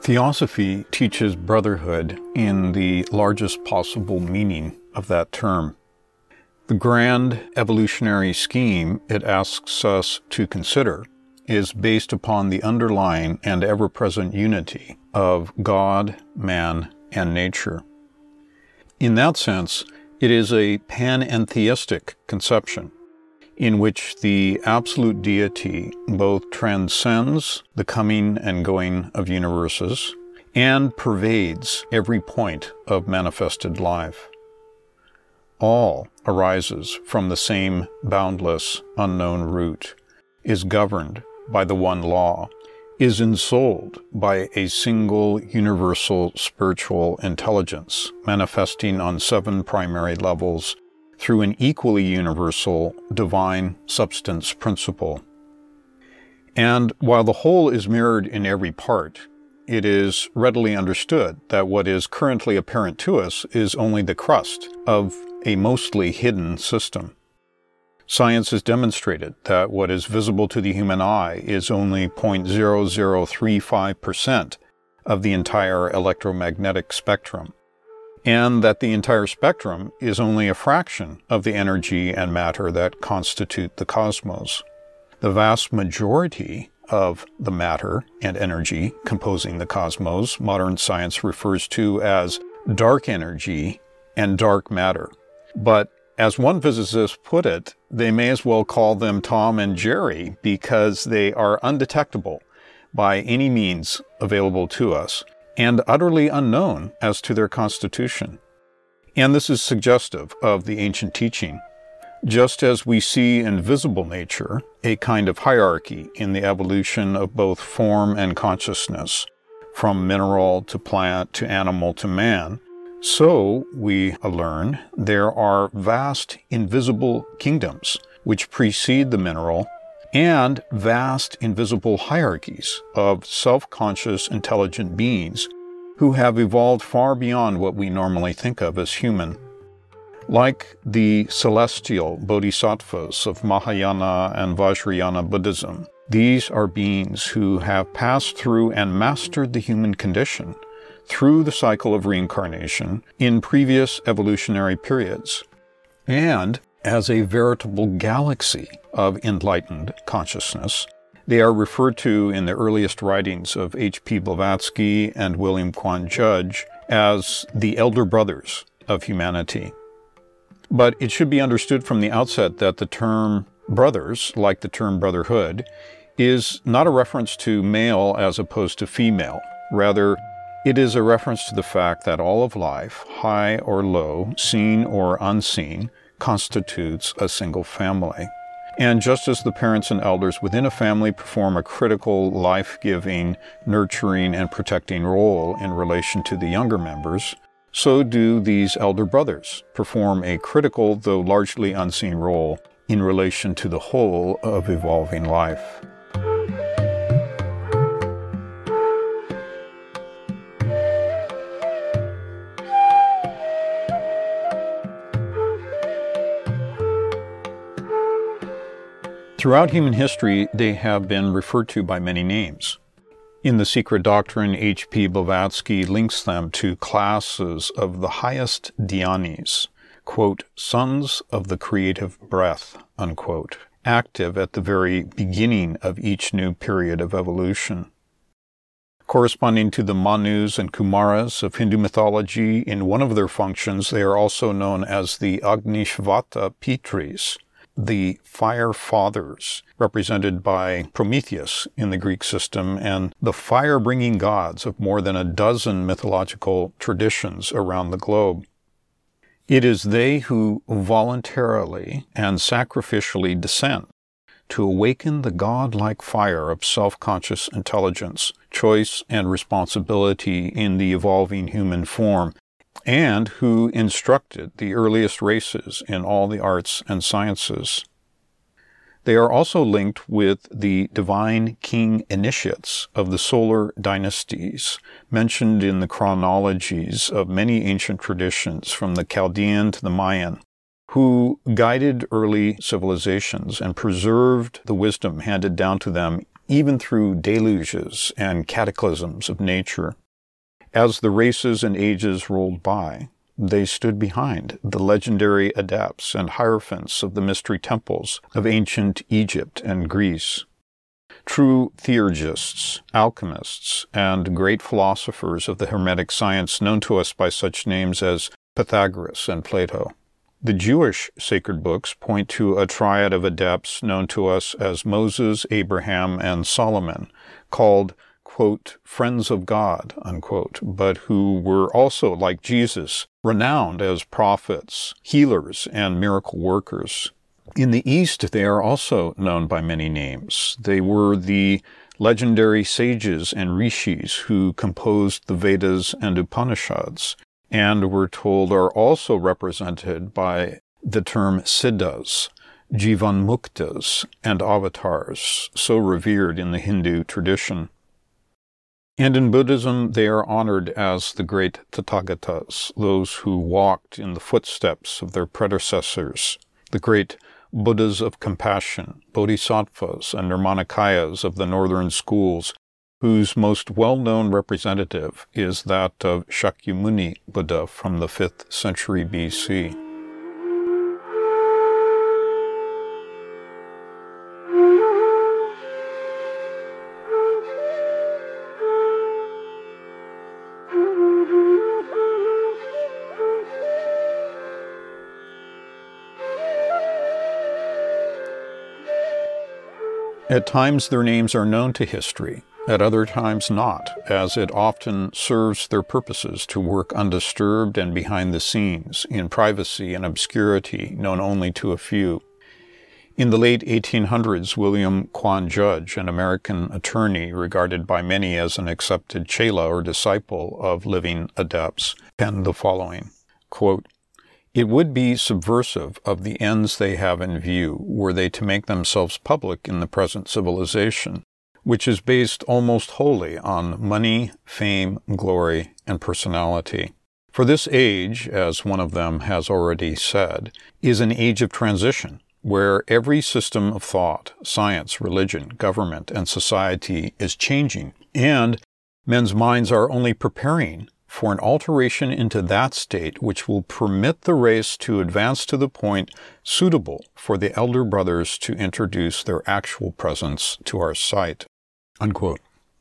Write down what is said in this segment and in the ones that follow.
Theosophy teaches brotherhood in the largest possible meaning of that term. The grand evolutionary scheme it asks us to consider is based upon the underlying and ever-present unity of God, man, and nature. In that sense, it is a panentheistic conception in which the absolute deity both transcends the coming and going of universes and pervades every point of manifested life. All arises from the same boundless, unknown root, is governed by the one law, is ensouled by a single universal spiritual intelligence manifesting on 7 primary levels through an equally universal divine substance principle. And while the whole is mirrored in every part, it is readily understood that what is currently apparent to us is only the crust of a mostly hidden system. Science has demonstrated that what is visible to the human eye is only 0.0035% of the entire electromagnetic spectrum, and that the entire spectrum is only a fraction of the energy and matter that constitute the cosmos. The vast majority of the matter and energy composing the cosmos, modern science refers to as dark energy and dark matter. But as one physicist put it, they may as well call them Tom and Jerry because they are undetectable by any means available to us, and utterly unknown as to their constitution. And this is suggestive of the ancient teaching. Just as we see in visible nature a kind of hierarchy in the evolution of both form and consciousness, from mineral to plant to animal to man, so we learn there are vast invisible kingdoms which precede the mineral and vast invisible hierarchies of self-conscious intelligent beings who have evolved far beyond what we normally think of as human. Like the celestial bodhisattvas of Mahayana and Vajrayana Buddhism, these are beings who have passed through and mastered the human condition through the cycle of reincarnation in previous evolutionary periods, and as a veritable galaxy of enlightened consciousness. They are referred to in the earliest writings of H.P. Blavatsky and William Quan Judge as the elder brothers of humanity. But it should be understood from the outset that the term brothers, like the term brotherhood, is not a reference to male as opposed to female. Rather, it is a reference to the fact that all of life, high or low, seen or unseen, constitutes a single family. And just as the parents and elders within a family perform a critical, life-giving, nurturing, and protecting role in relation to the younger members, so do these elder brothers perform a critical, though largely unseen role in relation to the whole of evolving life. Throughout human history, they have been referred to by many names. In The Secret Doctrine, H.P. Blavatsky links them to classes of the highest dhyanis, quote, sons of the creative breath, unquote, active at the very beginning of each new period of evolution. Corresponding to the Manus and Kumaras of Hindu mythology, in one of their functions, they are also known as the Agnishvata Pitris, the fire fathers, represented by Prometheus in the Greek system, and the fire-bringing gods of more than a dozen mythological traditions around the globe. It is they who voluntarily and sacrificially descend to awaken the godlike fire of self-conscious intelligence, choice, and responsibility in the evolving human form, and who instructed the earliest races in all the arts and sciences. They are also linked with the divine king initiates of the solar dynasties, mentioned in the chronologies of many ancient traditions from the Chaldean to the Mayan, who guided early civilizations and preserved the wisdom handed down to them even through deluges and cataclysms of nature. As the races and ages rolled by, they stood behind the legendary adepts and hierophants of the mystery temples of ancient Egypt and Greece. True theurgists, alchemists, and great philosophers of the Hermetic science known to us by such names as Pythagoras and Plato. The Jewish sacred books point to a triad of adepts known to us as Moses, Abraham, and Solomon, called, quote, friends of God, unquote, but who were also, like Jesus, renowned as prophets, healers, and miracle workers. In the East, they are also known by many names. They were the legendary sages and rishis who composed the Vedas and Upanishads, and we're told are also represented by the term siddhas, jivanmuktas, and avatars, so revered in the Hindu tradition. And in Buddhism, they are honored as the great Tathagatas, those who walked in the footsteps of their predecessors, the great Buddhas of compassion, Bodhisattvas, and Nirmanakayas of the northern schools, whose most well-known representative is that of Shakyamuni Buddha from the 5th century BC. At times their names are known to history, at other times not, as it often serves their purposes to work undisturbed and behind the scenes, in privacy and obscurity known only to a few. In the late 1800s, William Quan Judge, an American attorney regarded by many as an accepted chela or disciple of living adepts, penned the following, quote, it would be subversive of the ends they have in view were they to make themselves public in the present civilization, which is based almost wholly on money, fame, glory, and personality. For this age, as one of them has already said, is an age of transition, where every system of thought, science, religion, government, and society is changing, and men's minds are only preparing for an alteration into that state which will permit the race to advance to the point suitable for the elder brothers to introduce their actual presence to our sight. Unquote.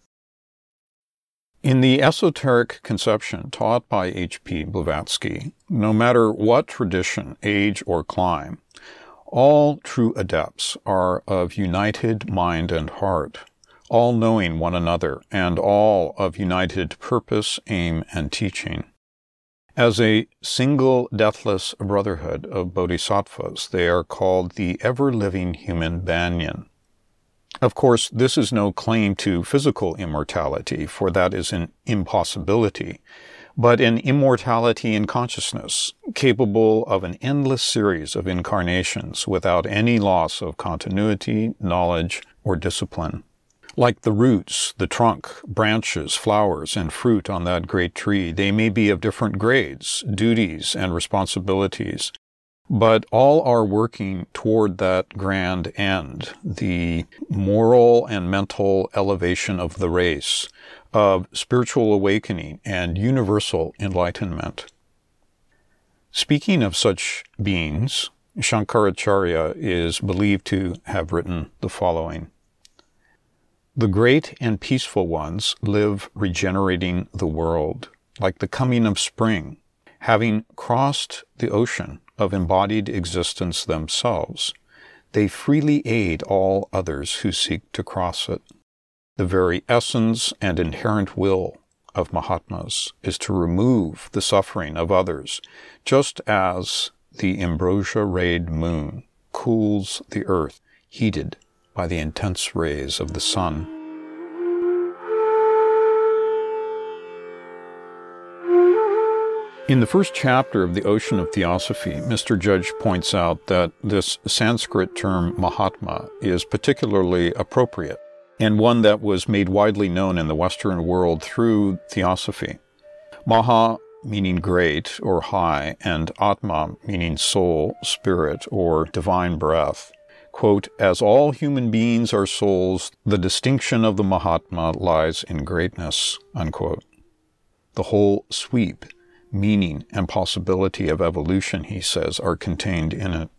In the esoteric conception taught by H.P. Blavatsky, no matter what tradition, age, or clime, all true adepts are of united mind and heart, all knowing one another, and all of united purpose, aim, and teaching. As a single deathless brotherhood of bodhisattvas, they are called the ever-living human banyan. Of course, this is no claim to physical immortality, for that is an impossibility, but an immortality in consciousness, capable of an endless series of incarnations without any loss of continuity, knowledge, or discipline. Like the roots, the trunk, branches, flowers, and fruit on that great tree, they may be of different grades, duties, and responsibilities, but all are working toward that grand end, the moral and mental elevation of the race, of spiritual awakening and universal enlightenment. Speaking of such beings, Shankaracharya is believed to have written the following. The great and peaceful ones live regenerating the world, like the coming of spring, having crossed the ocean of embodied existence themselves. They freely aid all others who seek to cross it. The very essence and inherent will of Mahatmas is to remove the suffering of others, just as the ambrosia-rayed moon cools the earth, heated by the intense rays of the sun. In the first chapter of The Ocean of Theosophy, Mr. Judge points out that this Sanskrit term Mahatma is particularly appropriate, and one that was made widely known in the Western world through Theosophy. Maha meaning great or high, and Atma meaning soul, spirit, or divine breath, quote, "As all human beings are souls, the distinction of the Mahatma lies in greatness," unquote. The whole sweep, meaning, and possibility of evolution, he says, are contained in it.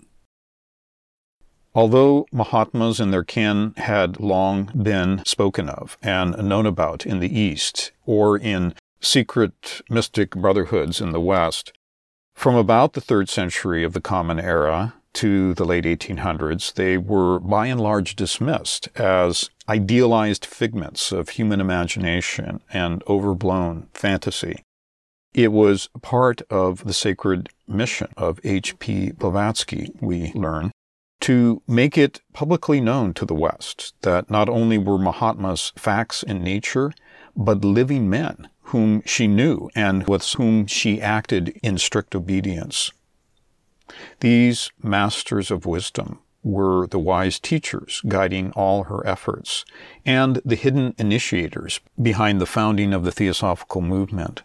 Although Mahatmas and their kin had long been spoken of and known about in the East or in secret mystic brotherhoods in the West, from about the 3rd century of the Common Era to the late 1800s, they were by and large dismissed as idealized figments of human imagination and overblown fantasy. It was part of the sacred mission of H.P. Blavatsky, we learn, to make it publicly known to the West that not only were Mahatmas facts in nature, but living men whom she knew and with whom she acted in strict obedience. These masters of wisdom were the wise teachers guiding all her efforts and the hidden initiators behind the founding of the Theosophical movement.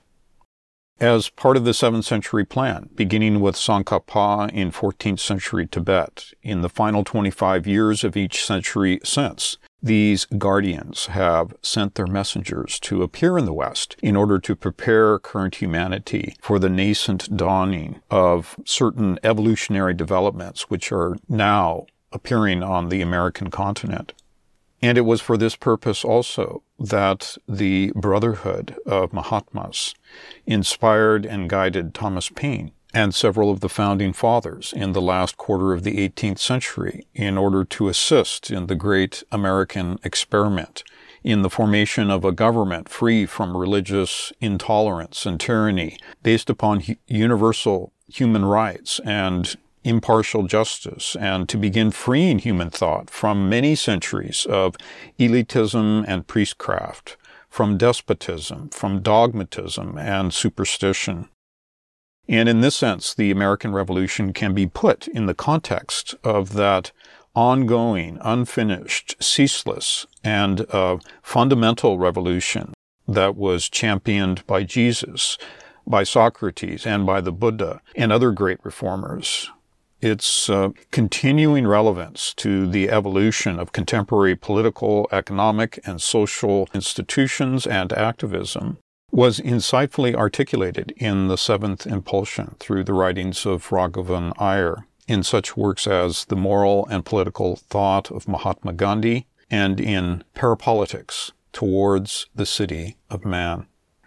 As part of the 7th century plan, beginning with Tsongkhapa in 14th century Tibet, in the final 25 years of each century since, these guardians have sent their messengers to appear in the West in order to prepare current humanity for the nascent dawning of certain evolutionary developments which are now appearing on the American continent. And it was for this purpose also that the Brotherhood of Mahatmas inspired and guided Thomas Paine and several of the founding fathers in the last quarter of the 18th century in order to assist in the great American experiment in the formation of a government free from religious intolerance and tyranny based upon universal human rights and impartial justice, and to begin freeing human thought from many centuries of elitism and priestcraft, from despotism, from dogmatism and superstition. And in this sense, the American Revolution can be put in the context of that ongoing, unfinished, ceaseless, and fundamental revolution that was championed by Jesus, by Socrates, and by the Buddha, and other great reformers. Its continuing relevance to the evolution of contemporary political, economic, and social institutions and activism was insightfully articulated in the Seventh Impulsion through the writings of Raghavan Iyer in such works as The Moral and Political Thought of Mahatma Gandhi and in Parapolitics Towards the City of Man.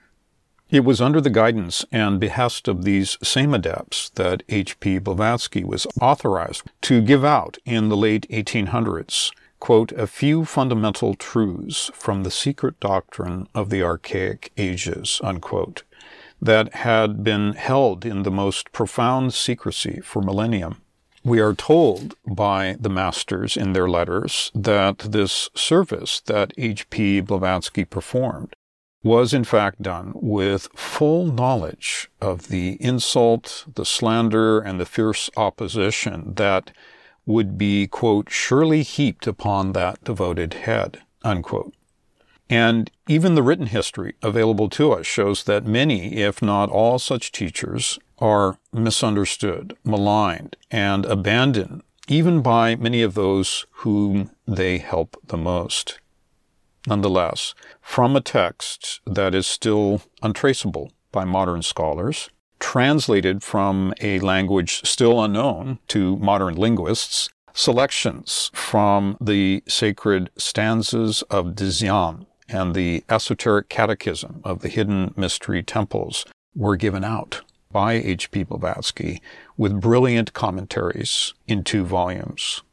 It was under the guidance and behest of these same adepts that H.P. Blavatsky was authorized to give out in the late 1800s, quote, "a few fundamental truths from the secret doctrine of the archaic ages," unquote, that had been held in the most profound secrecy for millennium. We are told by the masters in their letters that this service that H.P. Blavatsky performed was in fact done with full knowledge of the insult, the slander, and the fierce opposition that would be, quote, "surely heaped upon that devoted head," unquote. And even the written history available to us shows that many, if not all such teachers, are misunderstood, maligned, and abandoned, even by many of those whom they help the most. Nonetheless, from a text that is still untraceable by modern scholars, translated from a language still unknown to modern linguists, selections from the sacred stanzas of Dzyan and the esoteric catechism of the hidden mystery temples were given out by H.P. Blavatsky with brilliant commentaries in 2 volumes.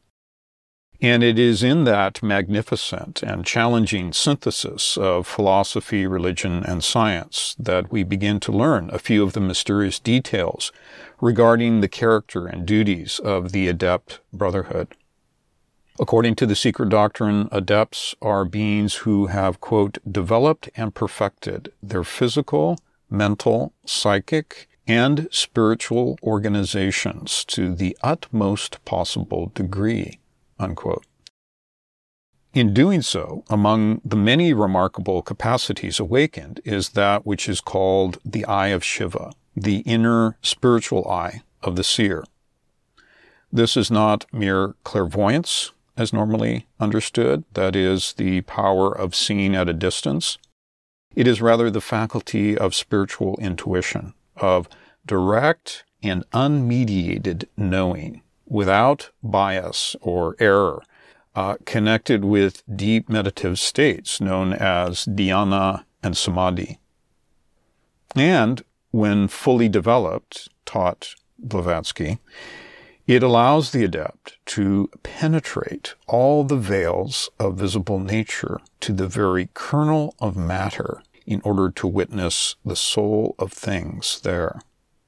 And it is in that magnificent and challenging synthesis of philosophy, religion, and science that we begin to learn a few of the mysterious details regarding the character and duties of the Adept Brotherhood. According to the secret doctrine, adepts are beings who have, quote, "developed and perfected their physical, mental, psychic, and spiritual organizations to the utmost possible degree," unquote. In doing so, among the many remarkable capacities awakened is that which is called the eye of Shiva, the inner spiritual eye of the seer. This is not mere clairvoyance, as normally understood, that is, the power of seeing at a distance. It is rather the faculty of spiritual intuition, of direct and unmediated knowing, without bias or error, connected with deep meditative states known as dhyana and samadhi. And when fully developed, taught Blavatsky, it allows the adept to penetrate all the veils of visible nature to the very kernel of matter in order to witness the soul of things there.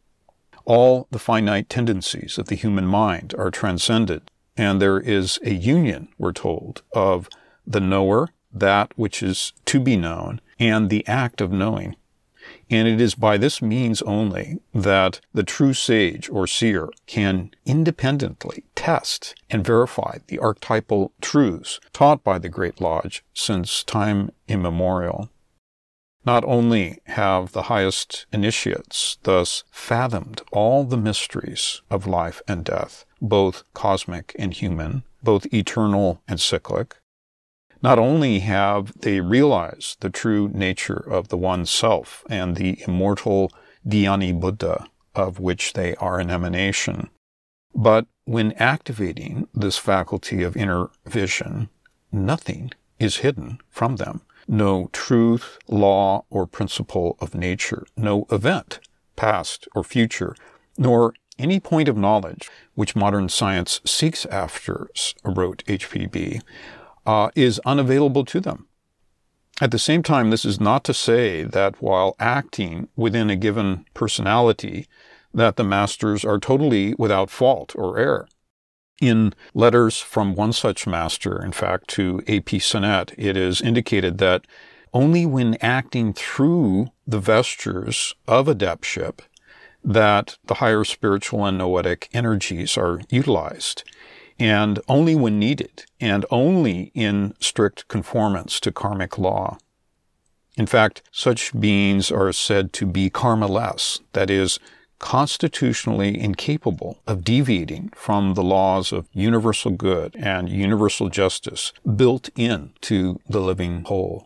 All the finite tendencies of the human mind are transcended, and there is a union, we're told, of the knower, that which is to be known, and the act of knowing. And it is by this means only that the true sage or seer can independently test and verify the archetypal truths taught by the Great Lodge since time immemorial. Not only have the highest initiates thus fathomed all the mysteries of life and death, both cosmic and human, both eternal and cyclic, not only have they realized the true nature of the One Self and the immortal Dhyani Buddha of which they are an emanation, but when activating this faculty of inner vision, nothing is hidden from them. No truth, law, or principle of nature, no event, past or future, nor any point of knowledge which modern science seeks after, wrote HPB, is unavailable to them. At the same time, this is not to say that while acting within a given personality, that the masters are totally without fault or error. In letters from one such master, in fact, to A.P. Sinnett, it is indicated that only when acting through the vestures of adeptship that the higher spiritual and noetic energies are utilized, and only when needed, and only in strict conformance to karmic law. In fact, such beings are said to be karmaless, that is, constitutionally incapable of deviating from the laws of universal good and universal justice built into the living whole.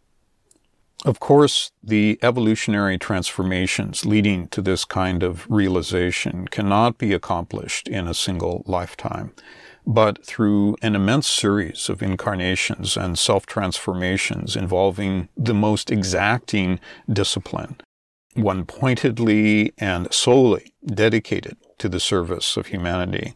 Of course, the evolutionary transformations leading to this kind of realization cannot be accomplished in a single lifetime, but through an immense series of incarnations and self-transformations involving the most exacting discipline, one pointedly and solely dedicated to the service of humanity.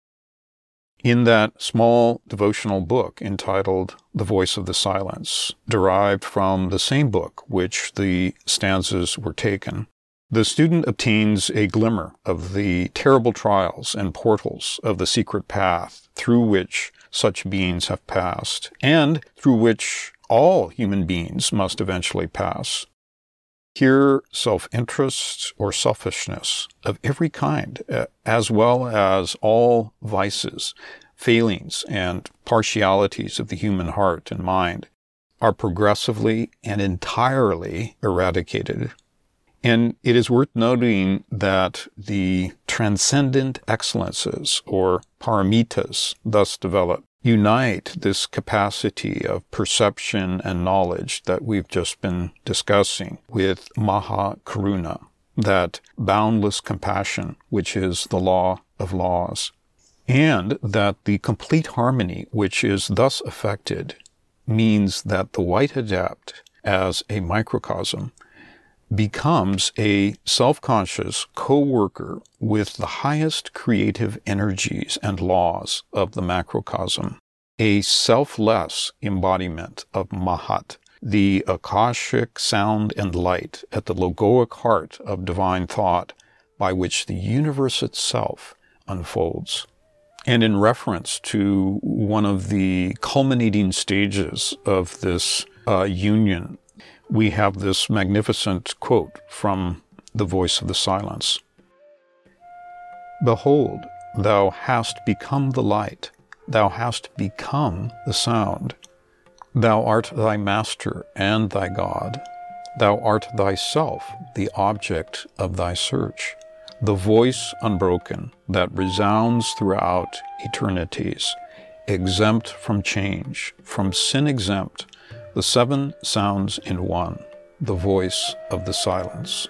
In that small devotional book entitled The Voice of the Silence, derived from the same book which the stanzas were taken, the student obtains a glimmer of the terrible trials and portals of the secret path through which such beings have passed, and through which all human beings must eventually pass. Here, self-interest or selfishness of every kind, as well as all vices, failings, and partialities of the human heart and mind, are progressively and entirely eradicated. And it is worth noting that the transcendent excellences, or paramitas, thus developed, unite this capacity of perception and knowledge that we've just been discussing with Maha Karuna, that boundless compassion which is the law of laws, and that the complete harmony which is thus effected means that the white adept, as a microcosm, becomes a self-conscious co-worker with the highest creative energies and laws of the macrocosm, a selfless embodiment of Mahat, the Akashic sound and light at the logoic heart of divine thought by which the universe itself unfolds. And in reference to one of the culminating stages of this union, we have this magnificent quote from The Voice of the Silence. "Behold, thou hast become the light, thou hast become the sound. Thou art thy master and thy God. Thou art thyself the object of thy search. the voice unbroken that resounds throughout eternities, exempt from change, from sin exempt, the seven sounds in one, the voice of the silence.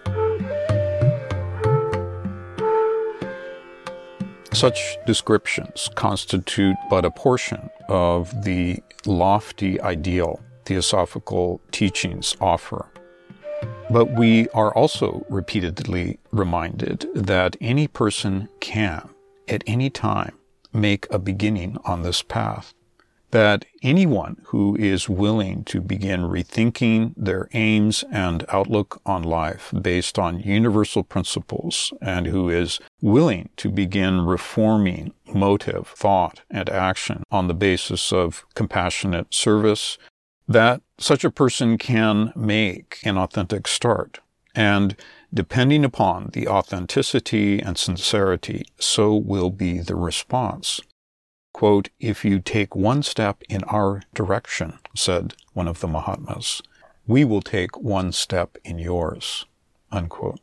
Such descriptions constitute but a portion of the lofty ideal theosophical teachings offer. But we are also repeatedly reminded that any person can, at any time, make a beginning on this path. That anyone who is willing to begin rethinking their aims and outlook on life based on universal principles, and who is willing to begin reforming motive, thought, and action on the basis of compassionate service, that such a person can make an authentic start. And depending upon the authenticity and sincerity, so will be the response. Quote, "If you take one step in our direction," said one of the Mahatmas, "we will take one step in yours." Unquote.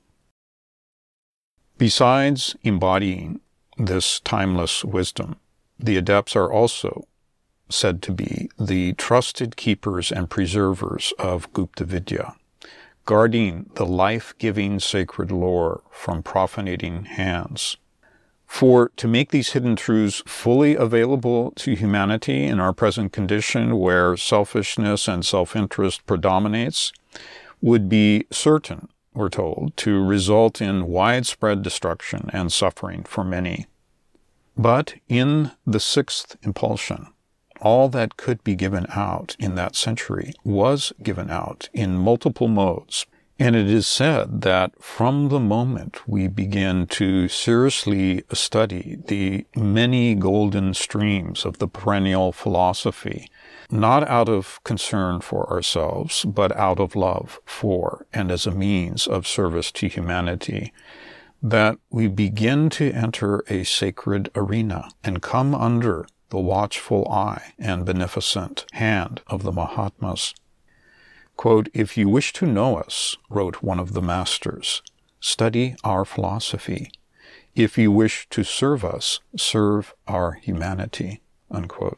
Besides embodying this timeless wisdom, the adepts are also said to be the trusted keepers and preservers of Gupta Vidya, guarding the life-giving sacred lore from profanating hands. For to make these hidden truths fully available to humanity in our present condition, where selfishness and self-interest predominates, would be certain, we're told, to result in widespread destruction and suffering for many. But in the sixth impulsion, all that could be given out in that century was given out in multiple modes. And it is said that from the moment we begin to seriously study the many golden streams of the perennial philosophy, not out of concern for ourselves, but out of love for and as a means of service to humanity, that we begin to enter a sacred arena and come under the watchful eye and beneficent hand of the Mahatmas. Quote, "If you wish to know us," wrote one of the masters, "study our philosophy. If you wish to serve us, serve our humanity." Unquote.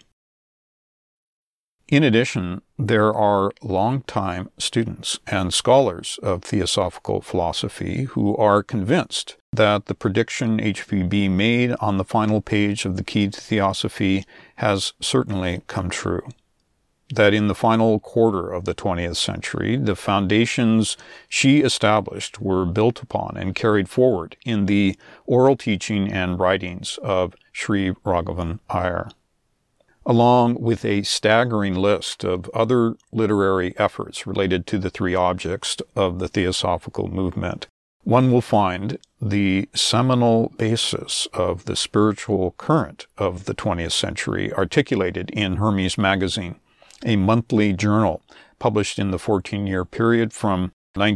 In addition, there are long-time students and scholars of theosophical philosophy who are convinced that the prediction HPB made on the final page of the Key to Theosophy has certainly come true. That in the final quarter of the 20th century, the foundations she established were built upon and carried forward in the oral teaching and writings of Sri Raghavan Iyer, along with a staggering list of other literary efforts related to the three objects of the Theosophical movement. One will find the seminal basis of the spiritual current of the 20th century articulated in Hermes Magazine, a monthly journal published in the 14-year period from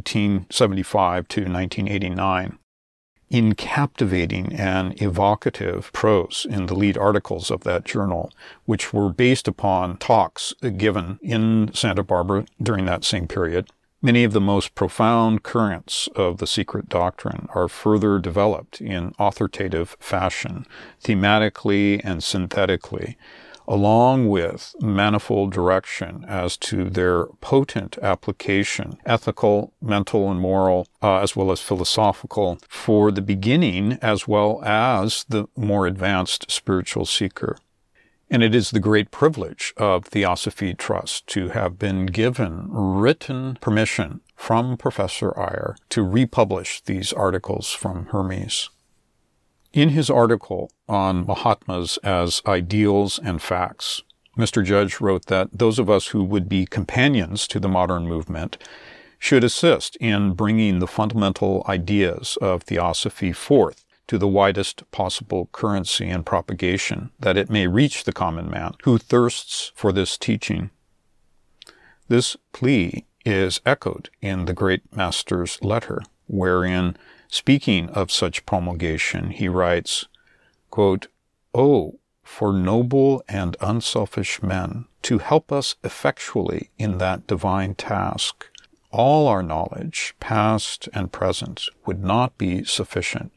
1975 to 1989. In captivating and evocative prose in the lead articles of that journal, which were based upon talks given in Santa Barbara during that same period, many of the most profound currents of the secret doctrine are further developed in authoritative fashion, thematically and synthetically, along with manifold direction as to their potent application, ethical, mental, and moral, as well as philosophical, for the beginning as well as the more advanced spiritual seeker. And it is the great privilege of Theosophy Trust to have been given written permission from Professor Iyer to republish these articles from Hermes. In his article on Mahatmas as ideals and facts, Mr. Judge wrote that those of us who would be companions to the modern movement should assist in bringing the fundamental ideas of Theosophy forth to the widest possible currency and propagation, that it may reach the common man who thirsts for this teaching. This plea is echoed in the great Master's letter, wherein, speaking of such promulgation, he writes, quote, "Oh, for noble and unselfish men to help us effectually in that divine task, all our knowledge, past and present, would not be sufficient,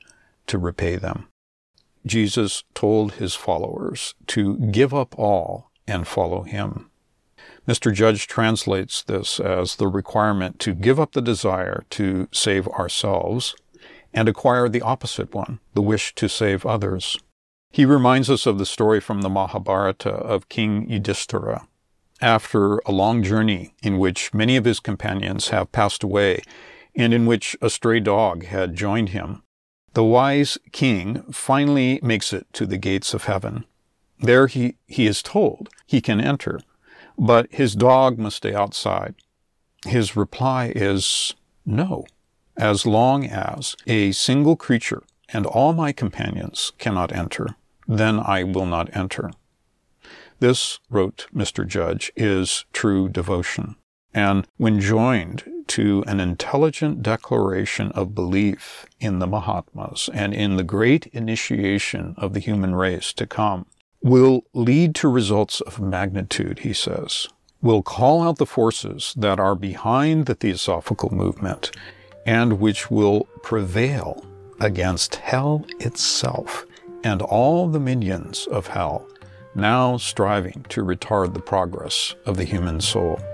to repay them. Jesus told his followers to give up all and follow him. Mr. Judge translates this as the requirement to give up the desire to save ourselves and acquire the opposite one, the wish to save others. He reminds us of the story from the Mahabharata of King Yudhishthira. After a long journey in which many of his companions have passed away and in which a stray dog had joined him, the wise king finally makes it to the gates of heaven. There he is told he can enter, but his dog must stay outside. His reply is no, as long as a single creature and all my companions cannot enter, then I will not enter. This, wrote Mr. Judge, is true devotion. And when joined to an intelligent declaration of belief in the Mahatmas and in the great initiation of the human race to come, will lead to results of magnitude, he says, will call out the forces that are behind the Theosophical movement and which will prevail against hell itself and all the minions of hell, now striving to retard the progress of the human soul.